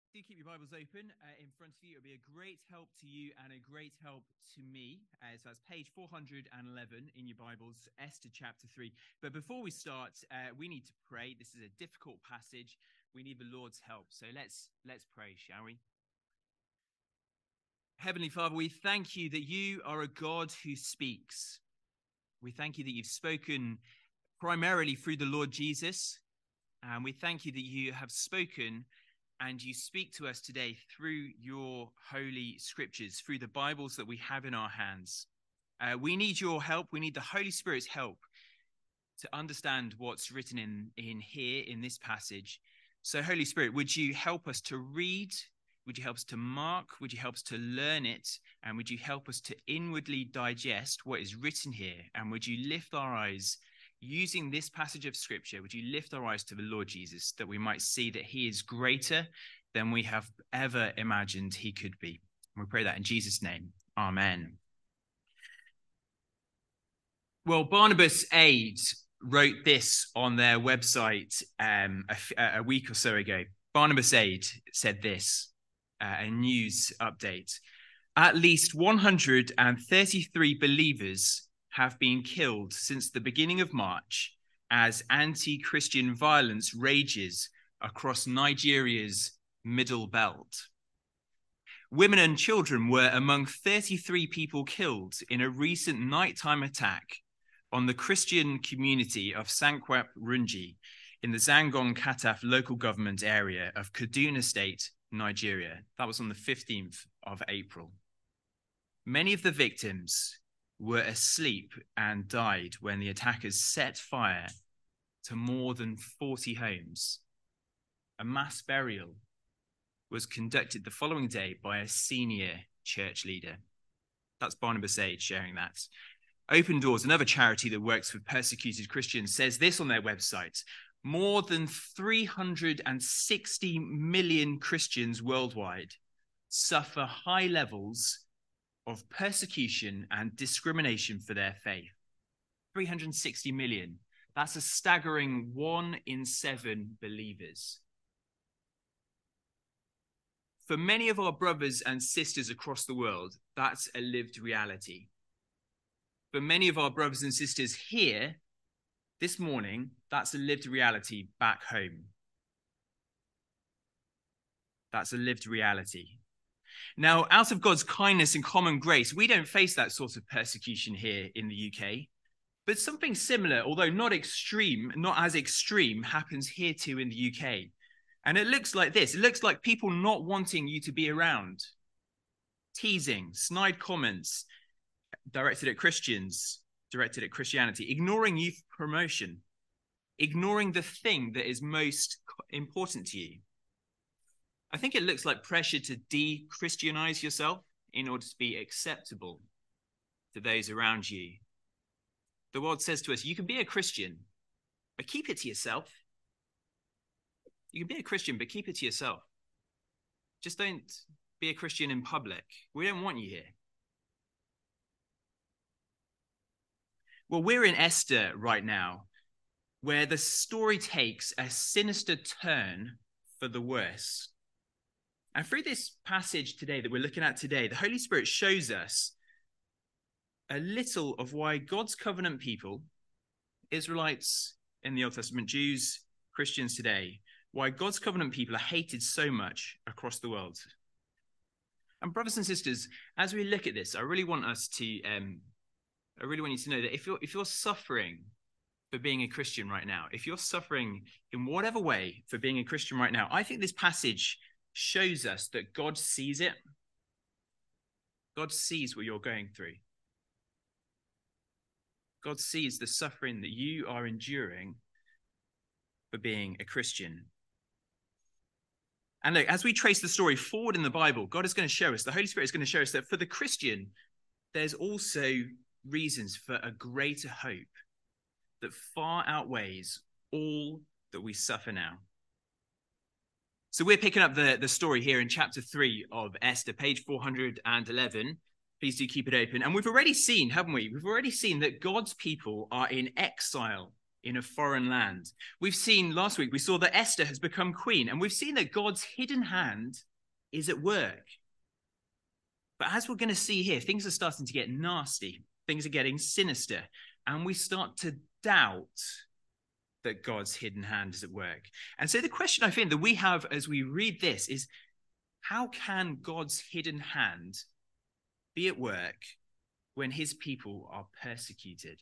Do keep your Bibles open in front of you. It'll be a great help to you and a great help to me. So that's page 411 in your Bibles, Esther chapter 3. But before we start, we need to pray. This is a difficult passage. We need the Lord's help. So let's pray, shall we? Heavenly Father, we thank you that you are a God who speaks. We thank you that you've spoken primarily through the Lord Jesus. And we thank you that you have spoken and you speak to us today through your holy scriptures, through the Bibles that we have in our hands. We need your help. We need the Holy Spirit's help to understand what's written in here in this passage. So Holy Spirit, would you help us to read? Would you help us to mark? Would you help us to learn it? And would you help us to inwardly digest what is written here? And would you lift our eyes using this passage of scripture? Would you lift our eyes to the Lord Jesus, that we might see that he is greater than we have ever imagined he could be? And we pray that in Jesus' name. Amen. Well, Barnabas Aid wrote this on their website a week or so ago. Barnabas Aid said this, a news update. At least 133 believers have been killed since the beginning of March as anti-Christian violence rages across Nigeria's Middle Belt. Women and children were among 33 people killed in a recent nighttime attack on the Christian community of Sankwap Runji in the Zangon Kataf local government area of Kaduna State, Nigeria. That was on the 15th of April. Many of the victims were asleep and died when the attackers set fire to more than 40 homes. A mass burial was conducted the following day by a senior church leader. That's Barnabas Aid sharing that. Open Doors, another charity that works with persecuted Christians, says this on their website: more than 360 million Christians worldwide suffer high levels of persecution and discrimination for their faith. 360 million. That's a staggering 1 in 7 believers. For many of our brothers and sisters across the world, that's a lived reality. For many of our brothers and sisters here this morning, that's a lived reality back home. That's a lived reality. Now, out of God's kindness and common grace, we don't face that sort of persecution here in the UK. But something similar, although not as extreme, happens here too in the UK. And it looks like this. It looks like people not wanting you to be around. Teasing, snide comments directed at Christians, directed at Christianity, ignoring youth promotion, ignoring the thing that is most important to you. I think it looks like pressure to de-Christianize yourself in order to be acceptable to those around you. The world says to us, you can be a Christian, but keep it to yourself. You can be a Christian, but keep it to yourself. Just don't be a Christian in public. We don't want you here. Well, we're in Esther right now, where the story takes a sinister turn for the worse. And through this passage today that we're looking at today, the Holy Spirit shows us a little of why God's covenant people, Israelites in the Old Testament, Jews, Christians today, why God's covenant people are hated so much across the world. And brothers and sisters, as we look at this, I really want you to know that if you're suffering for being a Christian right now, if you're suffering in whatever way for being a Christian right now, I think this passage shows us that God sees it. God sees what you're going through. God sees the suffering that you are enduring for being a Christian. And look, as we trace the story forward in the Bible, God is going to show us, the Holy Spirit is going to show us that for the Christian, there's also reasons for a greater hope that far outweighs all that we suffer now. So we're picking up the story here in chapter 3 of Esther, page 411. Please do keep it open. And we've already seen, haven't we? We've already seen that God's people are in exile in a foreign land. We've seen last week, we saw that Esther has become queen, and we've seen that God's hidden hand is at work. But as we're going to see here, things are starting to get nasty. Things are getting sinister, and we start to doubt that God's hidden hand is at work. And so the question I think that we have as we read this is, how can God's hidden hand be at work when his people are persecuted?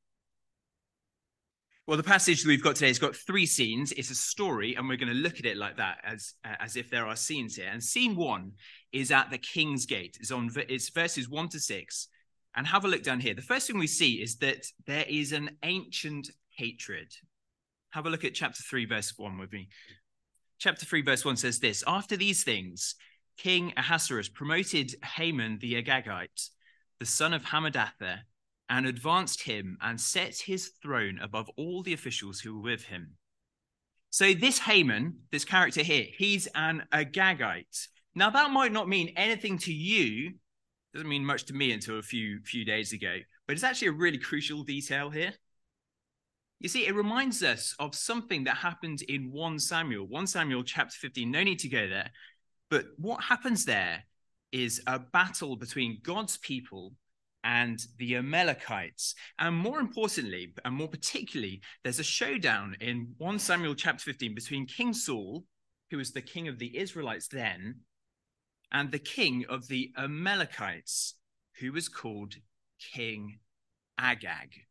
Well, the passage that we've got today has got three scenes. It's a story, and we're going to look at it like that, as if there are scenes here. And scene one is at the King's Gate. It's verses 1 to 6. And have a look down here. The first thing we see is that there is an ancient hatred. Have a look at chapter 3, verse 1 with me. Chapter 3, verse 1 says this: "After these things, King Ahasuerus promoted Haman the Agagite, the son of Hammedatha, and advanced him and set his throne above all the officials who were with him." So this Haman, this character here, he's an Agagite. Now that might not mean anything to you. Doesn't mean much to me until a few days ago, but it's actually a really crucial detail here. You see, it reminds us of something that happened in 1 Samuel chapter 15. No need to go there. But what happens there is a battle between God's people and the Amalekites. And more importantly, and more particularly, there's a showdown in 1 Samuel chapter 15 between King Saul, who was the king of the Israelites then, and the king of the Amalekites, who was called King Agag.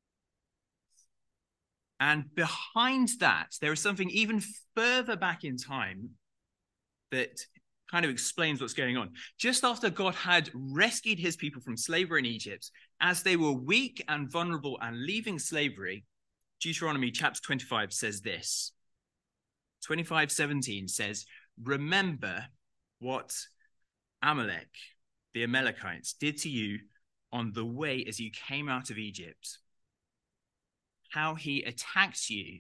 And behind that, there is something even further back in time that kind of explains what's going on. Just after God had rescued his people from slavery in Egypt, as they were weak and vulnerable and leaving slavery, Deuteronomy chapter 25 says this. 25:17 says, "Remember what Amalek, the Amalekites, did to you on the way as you came out of Egypt. How he attacked you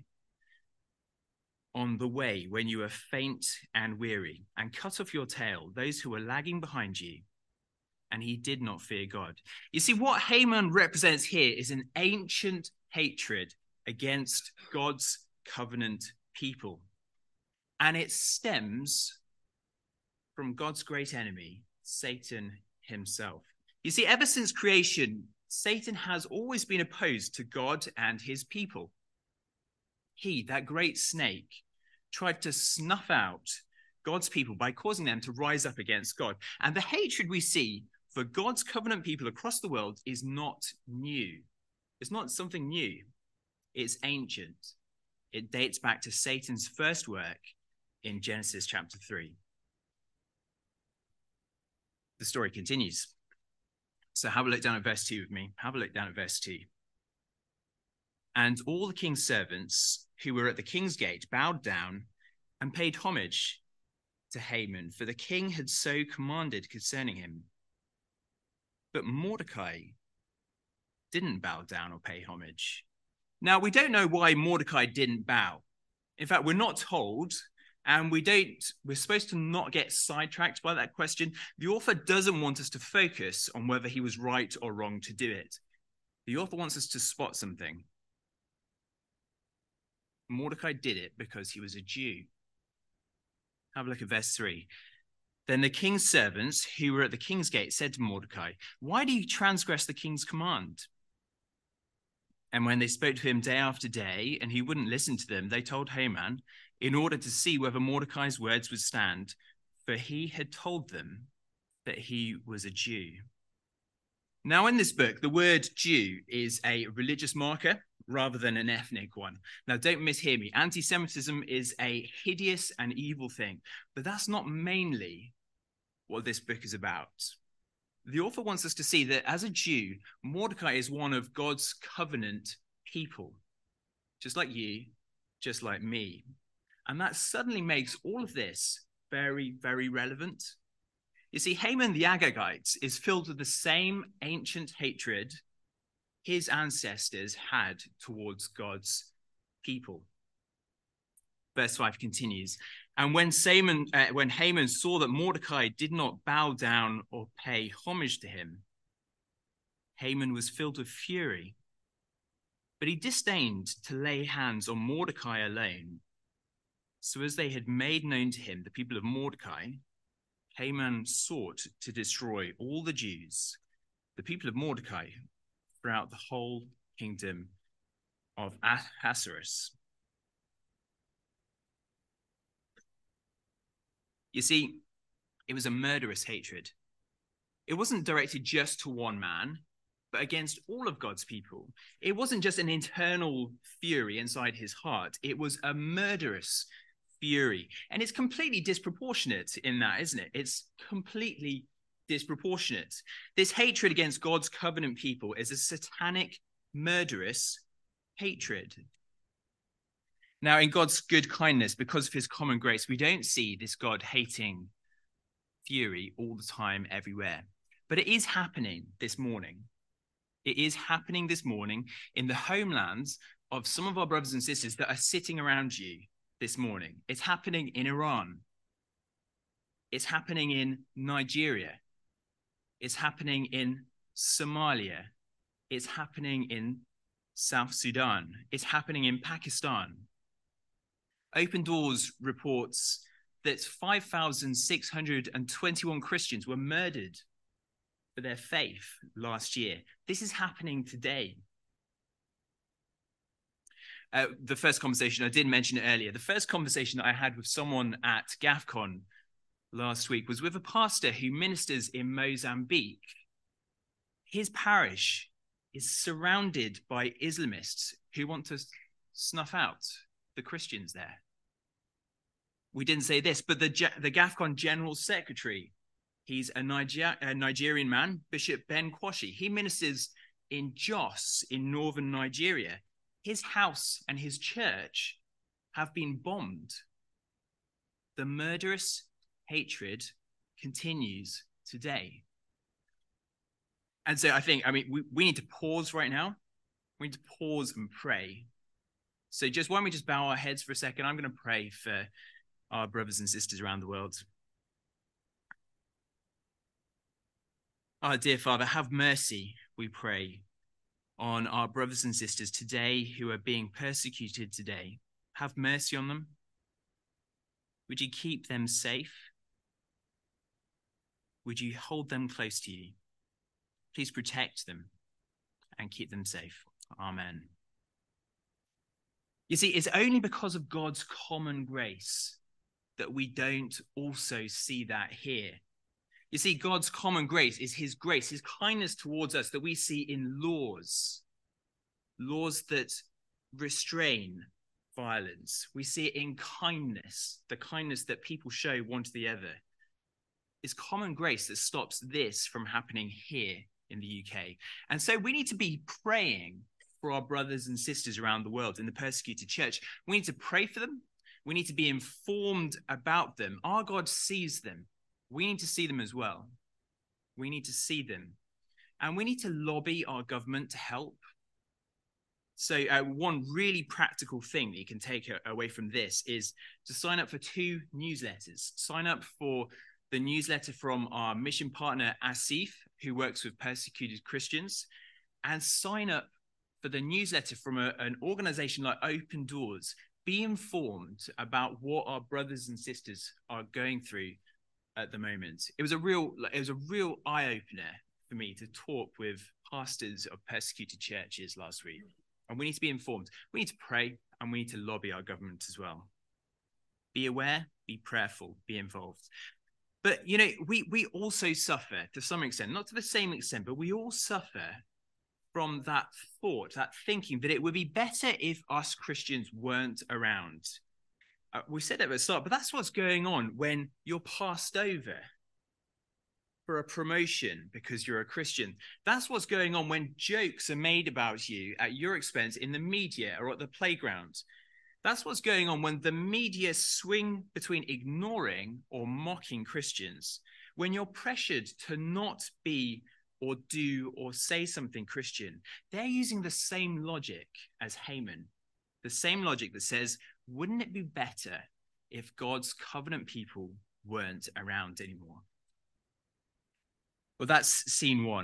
on the way when you were faint and weary, and cut off your tail, those who were lagging behind you, and he did not fear God." You see, what Haman represents here is an ancient hatred against God's covenant people. And it stems from God's great enemy, Satan himself. You see, ever since creation, Satan has always been opposed to God and his people. He, that great snake, tried to snuff out God's people by causing them to rise up against God. And the hatred we see for God's covenant people across the world is not new. It's not something new. It's ancient. It dates back to Satan's first work in Genesis chapter 3. The story continues. So have a look down at verse 2 with me. Have a look down at verse 2. "And all the king's servants who were at the king's gate bowed down and paid homage to Haman, for the king had so commanded concerning him. But Mordecai didn't bow down or pay homage." Now, we don't know why Mordecai didn't bow. In fact, we're not told, and we're supposed to not get sidetracked by that question. The author doesn't want us to focus on whether he was right or wrong to do it. The author wants us to spot something. Mordecai did it because he was a Jew. Have a look at verse 3. "Then the king's servants who were at the king's gate said to Mordecai, 'Why do you transgress the king's command?' And when they spoke to him day after day, and he wouldn't listen to them, they told Haman, in order to see whether Mordecai's words would stand, for he had told them that he was a Jew." Now, in this book, the word Jew is a religious marker rather than an ethnic one. Now, don't mishear me. Anti-Semitism is a hideous and evil thing, but that's not mainly what this book is about. The author wants us to see that as a Jew, Mordecai is one of God's covenant people, just like you, just like me. And that suddenly makes all of this very, very relevant. You see, Haman the Agagite is filled with the same ancient hatred his ancestors had towards God's people. Verse 5 continues, "And when Haman saw that Mordecai did not bow down or pay homage to him, Haman was filled with fury. But he disdained to lay hands on Mordecai alone. So as they had made known to him the people of Mordecai, Haman sought to destroy all the Jews, the people of Mordecai, throughout the whole kingdom of Ahasuerus. You see, it was a murderous hatred. It wasn't directed just to one man, but against all of God's people. It wasn't just an internal fury inside his heart. It was a murderous fury. And it's completely disproportionate in that, isn't it? It's completely disproportionate. This hatred against God's covenant people is a satanic, murderous hatred. Now, in God's good kindness, because of his common grace, we don't see this God hating fury all the time, everywhere. But it is happening this morning. It is happening this morning in the homelands of some of our brothers and sisters that are sitting around you this morning. It's happening in Iran. It's happening in Nigeria. It's happening in Somalia. It's happening in South Sudan. It's happening in Pakistan. Open Doors reports that 5,621 Christians were murdered for their faith last year. This is happening today. The first conversation, I did mention it earlier, the first conversation that I had with someone at GAFCON last week was with a pastor who ministers in Mozambique. His parish is surrounded by Islamists who want to snuff out the Christians there. We didn't say this, but the GAFCON General Secretary, he's a Nigerian man, Bishop Ben Kwashi. He ministers in Jos in northern Nigeria. His house and his church have been bombed. The murderous hatred continues today. And so we need to pause right now. We need to pause and pray. So why don't we just bow our heads for a second? I'm going to pray for our brothers and sisters around the world. Our dear Father, have mercy, we pray, on our brothers and sisters today who are being persecuted today. Have mercy on them. Would you keep them safe? Would you hold them close to you? Please protect them and keep them safe. Amen. You see, it's only because of God's common grace that we don't also see that here. You see, God's common grace is his grace, his kindness towards us that we see in laws that restrain violence. We see it in kindness, the kindness that people show one to the other. It's common grace that stops this from happening here in the UK. And so we need to be praying for our brothers and sisters around the world in the persecuted church. We need to pray for them. We need to be informed about them. Our God sees them. We need to see them as well. We need to see them. And we need to lobby our government to help. So one really practical thing that you can take away from this is to sign up for 2 newsletters. Sign up for the newsletter from our mission partner, Asif, who works with persecuted Christians, and sign up for the newsletter from an organization like Open Doors. Be informed about what our brothers and sisters are going through at the moment. It was a real eye-opener for me to talk with pastors of persecuted churches last week. And we need to be informed. We need to pray, and we need to lobby our government as well. Be aware, be prayerful, be involved. But, you know, we also suffer to some extent, not to the same extent, but we all suffer from that thought, that thinking that it would be better if us Christians weren't around. We said it at the start, but that's what's going on when you're passed over for a promotion because you're a Christian. That's what's going on when jokes are made about you at your expense in the media or at the playground. That's what's going on when the media swing between ignoring or mocking Christians. When you're pressured to not be or do or say something Christian, they're using the same logic as Haman. The same logic that says, wouldn't it be better if God's covenant people weren't around anymore? Well, that's scene one.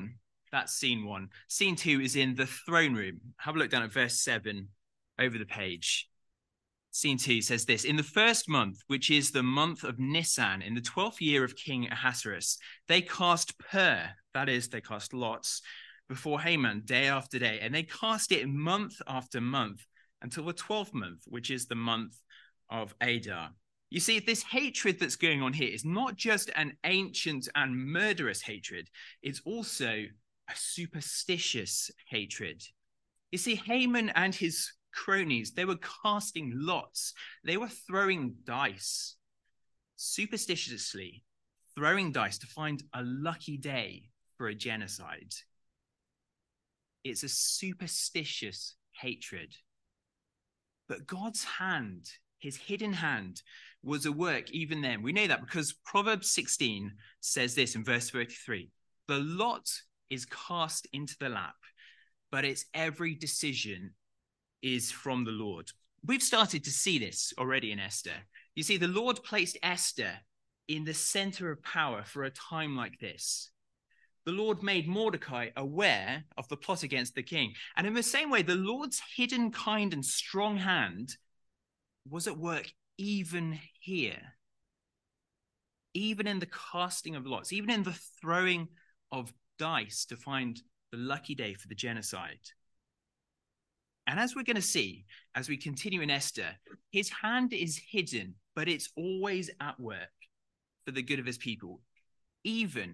That's scene 1. Scene 2 is in the throne room. Have a look down at verse 7 over the page. Scene 2 says this: in the first month, which is the month of Nisan, in the 12th year of King Ahasuerus, they cast that is, they cast lots, before Haman day after day, and they cast it month after month until the 12th month, which is the month of Adar. You see, this hatred that's going on here is not just an ancient and murderous hatred, it's also a superstitious hatred. You see, Haman and his cronies, they were casting lots. They were throwing dice, superstitiously throwing dice to find a lucky day for a genocide. It's a superstitious hatred. But God's hand, his hidden hand, was at work even then. We know that because Proverbs 16 says this in verse 33: the lot is cast into the lap, but its every decision is from the Lord. We've started to see this already in Esther. You see, the Lord placed Esther in the center of power for a time like this. The Lord made Mordecai aware of the plot against the king. And in the same way, the Lord's hidden, kind, and strong hand was at work even here. Even in the casting of lots, even in the throwing of dice to find the lucky day for the genocide. And as we're going to see, as we continue in Esther, his hand is hidden, but it's always at work for the good of his people, even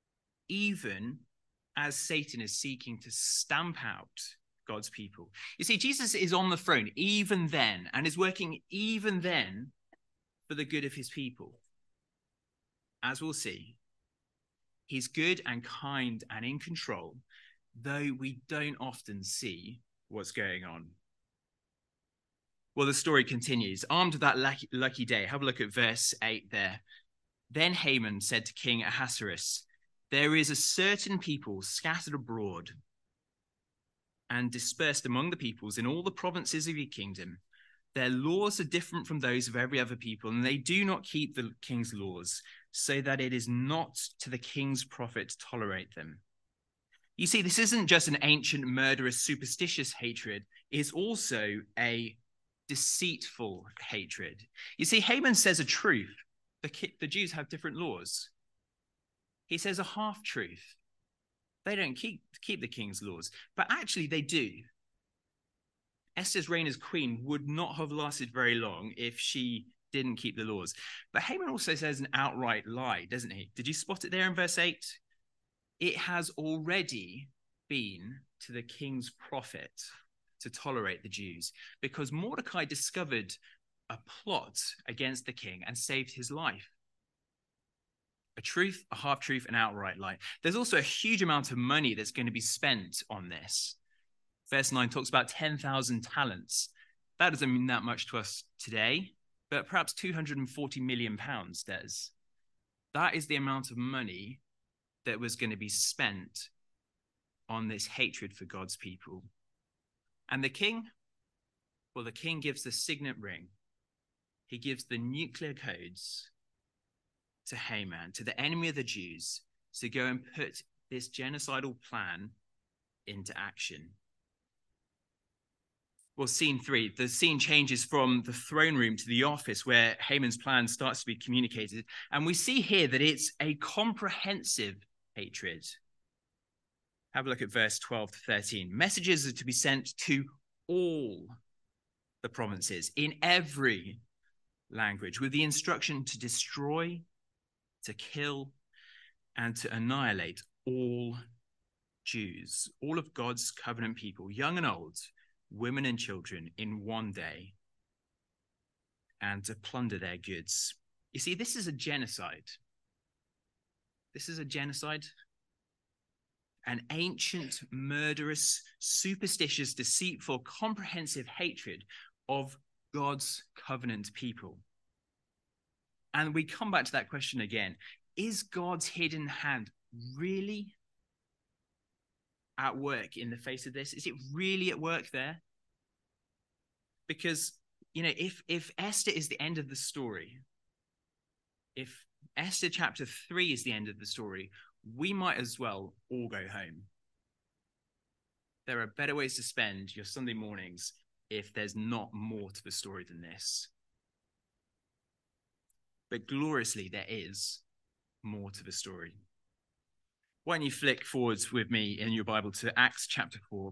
as Satan is seeking to stamp out God's people. You see, Jesus is on the throne even then, and is working even then for the good of his people. As we'll see, he's good and kind and in control, though we don't often see what's going on. Well, the story continues. Armed with that lucky day, have a look at verse 8 there. Then Haman said to King Ahasuerus, there is a certain people scattered abroad and dispersed among the peoples in all the provinces of your kingdom. Their laws are different from those of every other people, and they do not keep the king's laws, so that it is not to the king's profit to tolerate them. You see, this isn't just an ancient, murderous, superstitious hatred. It's also a deceitful hatred. You see, Haman says a truth. The Jews have different laws. He says a half-truth. They don't keep the king's laws, but actually they do. Esther's reign as queen would not have lasted very long if she didn't keep the laws. But Haman also says an outright lie, doesn't he? Did you spot it there in verse 8? It has already been to the king's profit to tolerate the Jews, because Mordecai discovered a plot against the king and saved his life. A truth, a half-truth, an outright lie. There's also a huge amount of money that's going to be spent on this. Verse 9 talks about 10,000 talents. That doesn't mean that much to us today, but perhaps 240 million pounds does. That is the amount of money that was going to be spent on this hatred for God's people. And the king? Well, the king gives the signet ring. He gives the nuclear codes to Haman, to the enemy of the Jews, to go and put this genocidal plan into action. Well, scene 3, the scene changes from the throne room to the office where Haman's plan starts to be communicated. And we see here that it's a comprehensive hatred. Have a look at verse 12 to 13. Messages are to be sent to all the provinces in every language with the instruction to destroy, to kill, and to annihilate all Jews, all of God's covenant people, young and old, women and children, in one day, and to plunder their goods. You see, this is a genocide. This is a genocide. An ancient, murderous, superstitious, deceitful, comprehensive hatred of God's covenant people. And we come back to that question again. Is God's hidden hand really at work in the face of this? Is it really at work there? Because, if Esther is the end of the story, if Esther chapter 3 is the end of the story, we might as well all go home. There are better ways to spend your Sunday mornings if there's not more to the story than this. But gloriously, there is more to the story. Why don't you flick forwards with me in your Bible to Acts chapter 4.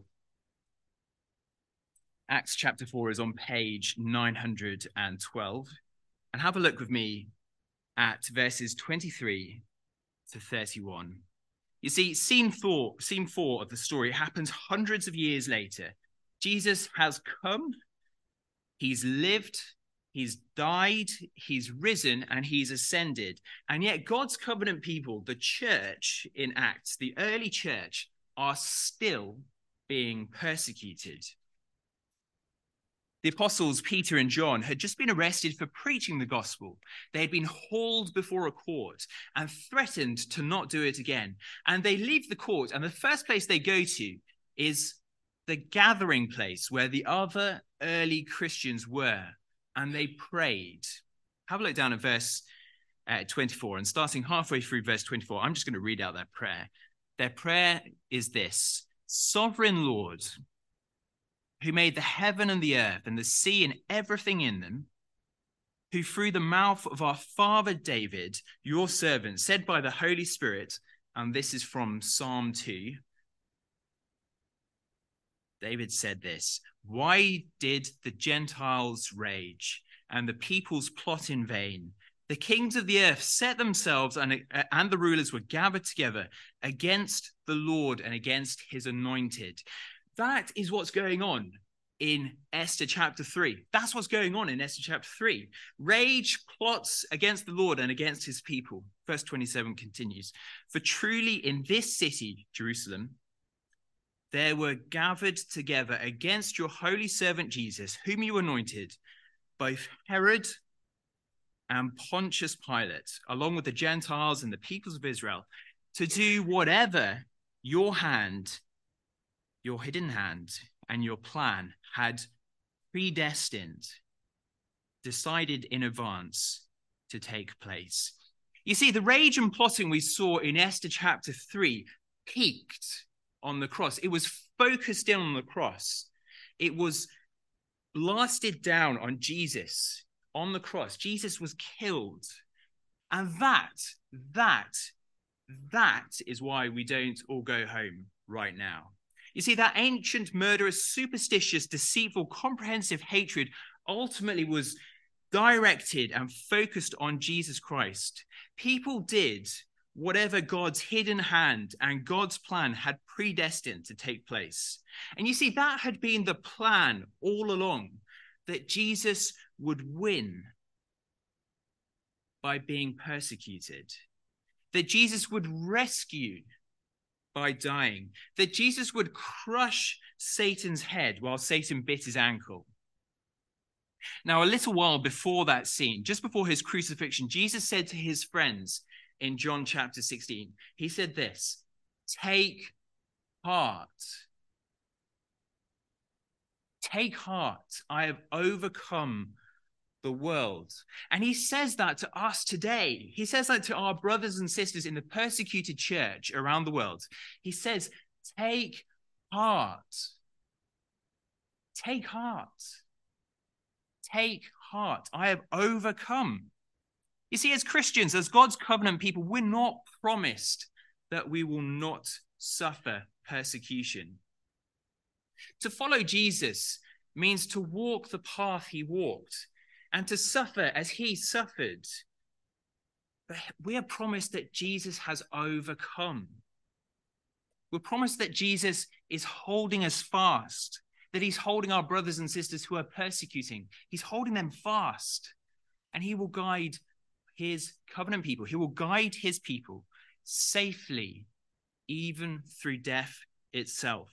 Acts chapter 4 is on page 912. And have a look with me at verses 23 to 31. You see, scene 4 of the story happens hundreds of years later. Jesus has come, he's lived, he's died, he's risen, and he's ascended. And yet God's covenant people, the church in Acts, the early church, are still being persecuted. The apostles Peter and John had just been arrested for preaching the gospel. They had been hauled before a court and threatened to not do it again. And they leave the court, and the first place they go to is the gathering place where the other early Christians were, and they prayed. Have a look down at verse 24, and starting halfway through verse 24, I'm just going to read out their prayer. Their prayer is this: Sovereign Lord, who made the heaven and the earth and the sea and everything in them, who through the mouth of our father David, your servant, said by the Holy Spirit, and this is from Psalm 2, David said this: Why did the Gentiles rage and the peoples plot in vain? The kings of the earth set themselves, and the rulers were gathered together against the Lord and against his anointed. That is what's going on in Esther chapter 3. That's what's going on in Esther chapter 3. Rage plots against the Lord and against his people. Verse 27 continues. For truly in this city, Jerusalem, there were gathered together against your holy servant Jesus, whom you anointed, both Herod and Pontius Pilate, along with the Gentiles and the peoples of Israel, to do whatever your hidden hand and your plan had predestined, decided in advance to take place. You see, the rage and plotting we saw in Esther chapter 3 peaked on the cross. It was focused in on the cross. It was blasted down on Jesus on the cross. Jesus was killed. And that is why we don't all go home right now. You see, that ancient, murderous, superstitious, deceitful, comprehensive hatred ultimately was directed and focused on Jesus Christ. People did whatever God's hidden hand and God's plan had predestined to take place. And you see, that had been the plan all along, that Jesus would win by being persecuted, that Jesus would rescue by dying, that Jesus would crush Satan's head while Satan bit his ankle. Now, a little while before that scene, just before his crucifixion, Jesus said to his friends in John chapter 16, he said this: take heart. Take heart. I have overcome the world. And he says that to us today. He says that to our brothers and sisters in the persecuted church around the world. He says, take heart. Take heart. Take heart. I have overcome. You see, as Christians, as God's covenant people, we're not promised that we will not suffer persecution. To follow Jesus means to walk the path he walked and to suffer as he suffered. But we are promised that Jesus has overcome. We're promised that Jesus is holding us fast, that he's holding our brothers and sisters who are persecuting. He's holding them fast, and he will guide his covenant people. He will guide his people safely, even through death itself.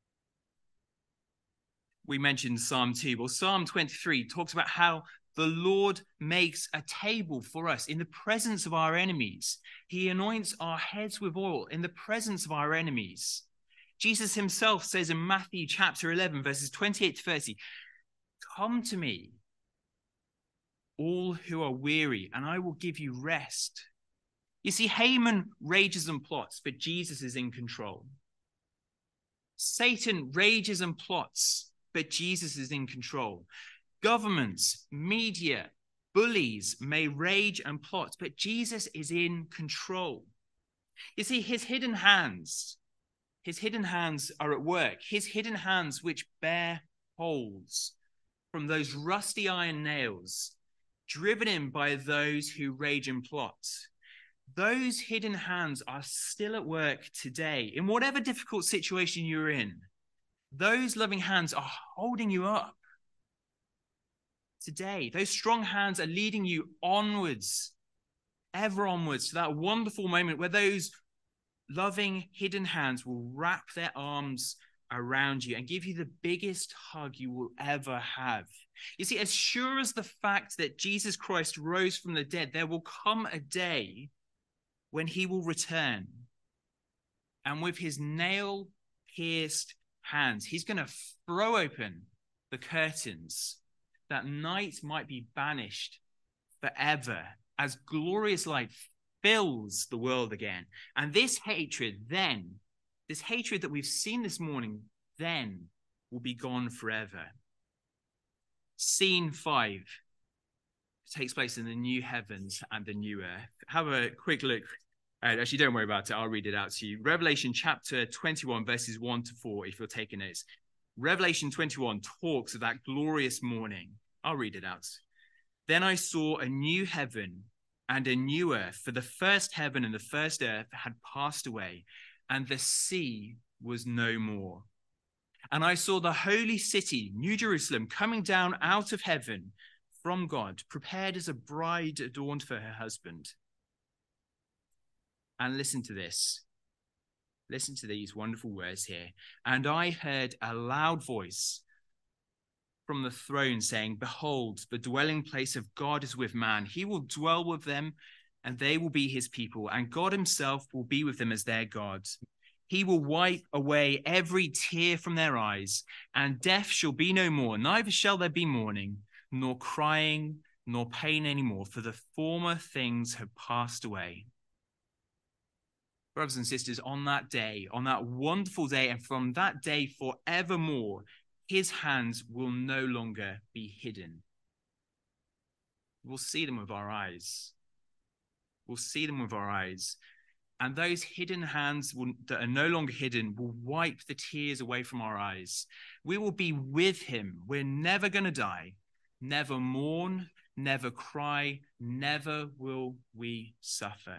We mentioned Psalm 2. Well, Psalm 23 talks about how the Lord makes a table for us in the presence of our enemies. He anoints our heads with oil in the presence of our enemies. Jesus himself says in Matthew chapter 11, verses 28 to 30, come to me, all who are weary, and I will give you rest. You see, Haman rages and plots, but Jesus is in control. Satan rages and plots, but Jesus is in control. Governments, media, bullies may rage and plot, but Jesus is in control. You see, his hidden hands are at work. His hidden hands, which bear holes from those rusty iron nails, driven in by those who rage and plot. Those hidden hands are still at work today. In whatever difficult situation you're in, those loving hands are holding you up today. Those strong hands are leading you onwards, ever onwards, to that wonderful moment where those loving hidden hands will wrap their arms around you and give you the biggest hug you will ever have. You see, as sure as the fact that Jesus Christ rose from the dead, there will come a day when he will return, and with his nail-pierced hands, he's going to throw open the curtains that night might be banished forever as glorious light fills the world again. And this hatred that we've seen this morning, then will be gone forever. Scene 5 takes place in the new heavens and the new earth. Have a quick look. Actually, don't worry about it. I'll read it out to you. Revelation chapter 21, verses 1 to 4, if you're taking notes. Revelation 21 talks of that glorious morning. I'll read it out. Then I saw a new heaven and a new earth, for the first heaven and the first earth had passed away, and the sea was no more. And I saw the holy city, New Jerusalem, coming down out of heaven from God, prepared as a bride adorned for her husband. And listen to this. Listen to these wonderful words here. And I heard a loud voice from the throne saying, behold, the dwelling place of God is with man. He will dwell with them, and they will be his people, and God himself will be with them as their God. He will wipe away every tear from their eyes, and death shall be no more. Neither shall there be mourning, nor crying, nor pain anymore, for the former things have passed away. Brothers and sisters, on that day, on that wonderful day, and from that day forevermore, his hands will no longer be hidden. We'll see them with our eyes. We'll see them with our eyes. And those hidden hands that are no longer hidden will wipe the tears away from our eyes. We will be with him. We're never going to die, never mourn, never cry, never will we suffer.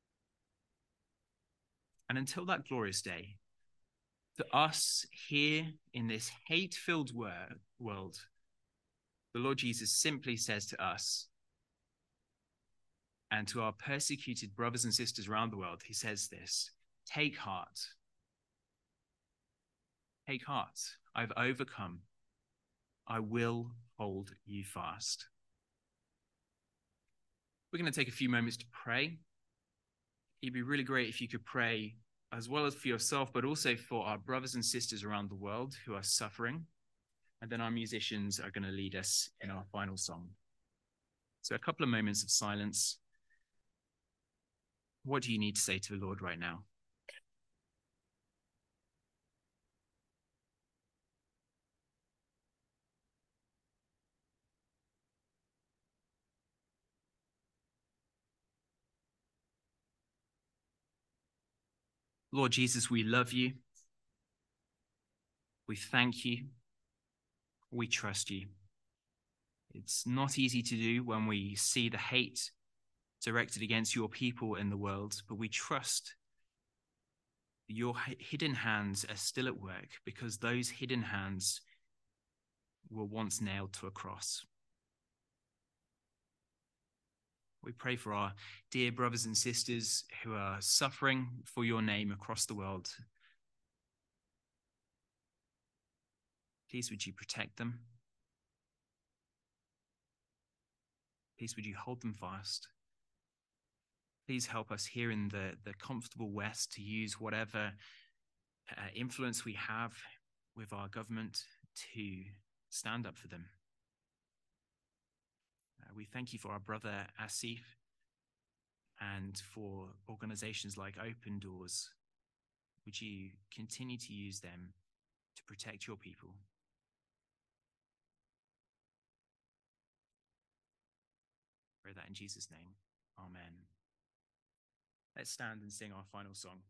And until that glorious day, to us here in this hate-filled world, the Lord Jesus simply says to us, and to our persecuted brothers and sisters around the world, he says this: take heart. Take heart. I've overcome. I will hold you fast. We're going to take a few moments to pray. It'd be really great if you could pray as well as for yourself, but also for our brothers and sisters around the world who are suffering. And then our musicians are going to lead us in our final song. So a couple of moments of silence. What do you need to say to the Lord right now? Lord Jesus, we love you. We thank you. We trust you. It's not easy to do when we see the hate directed against your people in the world, but we trust your hidden hands are still at work, because those hidden hands were once nailed to a cross. We pray for our dear brothers and sisters who are suffering for your name across the world. Please would you protect them? Please would you hold them fast? Please help us here in the comfortable West to use whatever influence we have with our government to stand up for them. We thank you for our brother Asif and for organizations like Open Doors. Would you continue to use them protect your people. Pray that in Jesus' name. Amen. Let's stand and sing our final song.